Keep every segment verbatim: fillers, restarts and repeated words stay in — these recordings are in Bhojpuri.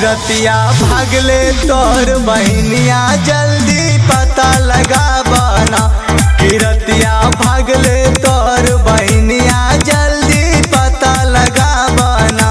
रतिया भागले तोर बहनिया जल्दी पता लगा बना। कि रतिया भागले तोर बहनिया जल्दी पता लगा बना।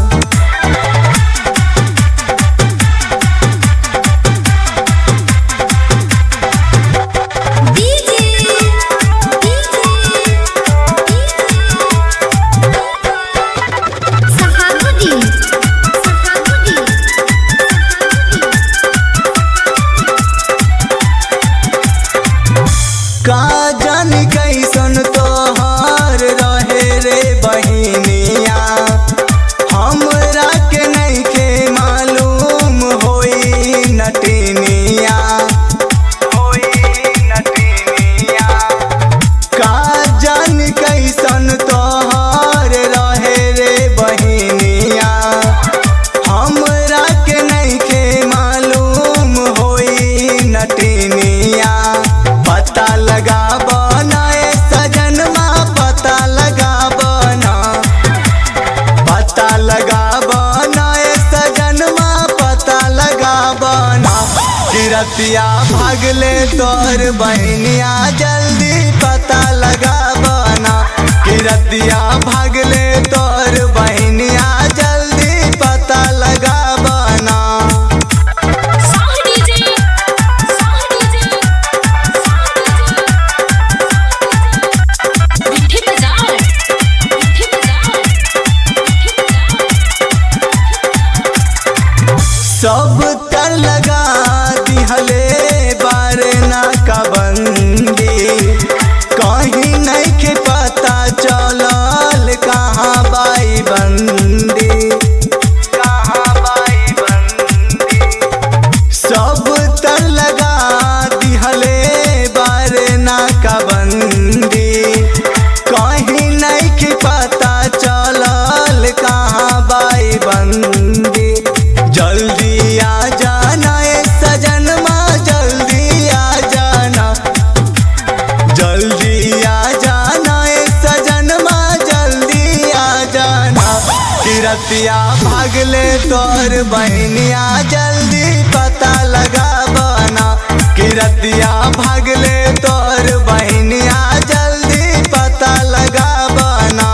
का जानी कैसन तोहार रहे रे बहिनिया, हमरा के नइखे मालूम होई नटनिया होई नटनिया। का जानी कैसन तोहार रहे रे बहिनिया, हमरा के नइखे मालूम होई नटनिया। पता लगा बना ए सजनमा पता लगा बना। पता लगा बना ए सजनमा पता लगा बना। कि रतिया भागले तोर बहनिया जल्दी पता लगा बना। कि रतिया भागले तोर बहनिया जल्दी पता लगा बना। सब तर लगा दिहले बारना का बंदी, कहीं नहीं के पता चलल कहाँ बाई बंदी कहाँ बाई बंदी। सब तर लगा दिहले बारना का बंदी, कहीं नहीं के पता चलल कहाँ बाई बंदी। जल्दी आ जाना ए सजनमा जल्दी आ जाना। जल्दी आ जाना ए सजनमा जल्दी आ जाना। कि रतिया भागले तोर बहनिया जल्दी पता लगा बना। कि रतिया भागले तोर बहनिया जल्दी पता लगा बना।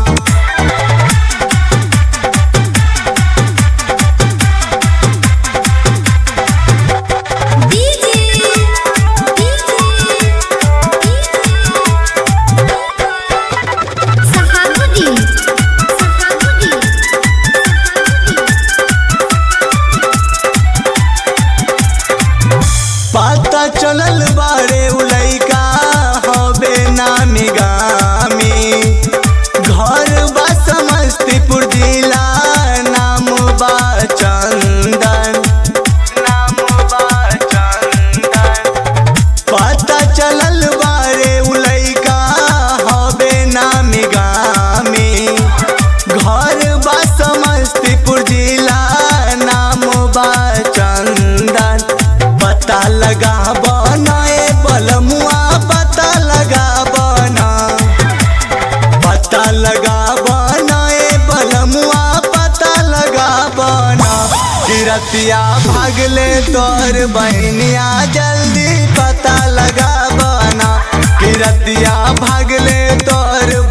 पता चलल बारे उलैका हबे नामी गामी, घर बा समस्तीपुर जिला नाम बा चंदन नाम बा चंदन। पता चलल बारे उलैका हबे नामी गामी, घर बा समस्तीपुर जिला नाम बा चंदन। पता लगा बना ए बलमुआ पता लगा बना। पता लगा बना ए बलमुआ पता लगा बना। कि रतिया भागले तोर बहनिया जल्दी पता लगा बना। कि रतिया भागले तोर